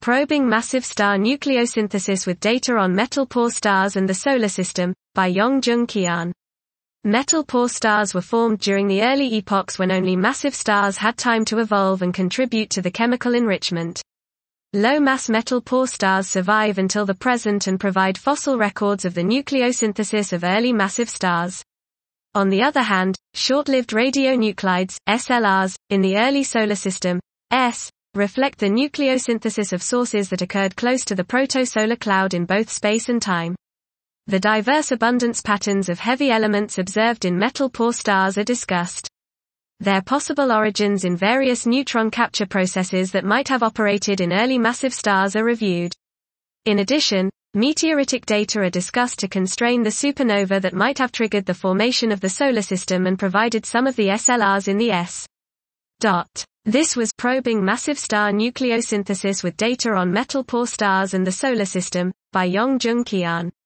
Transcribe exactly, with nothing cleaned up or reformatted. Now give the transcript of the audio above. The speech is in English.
Probing Massive Star Nucleosynthesis with Data on Metal-Poor Stars and the Solar System, by Yongjung Kian. Metal-poor stars were formed during the early epochs when only massive stars had time to evolve and contribute to the chemical enrichment. Low-mass metal-poor stars survive until the present and provide fossil records of the nucleosynthesis of early massive stars. On the other hand, short-lived radionuclides, S L Rs, in the early solar system, S, reflect the nucleosynthesis of sources that occurred close to the protosolar cloud in both space and time. The diverse abundance patterns of heavy elements observed in metal-poor stars are discussed. Their possible origins in various neutron capture processes that might have operated in early massive stars are reviewed. In addition, meteoritic data are discussed to constrain the supernova that might have triggered the formation of the solar system and provided some of the S L Rs in the S. Dot. This was Probing Massive Star Nucleosynthesis with Data on Metal-Poor Stars and the Solar System, by Yongjung Kian.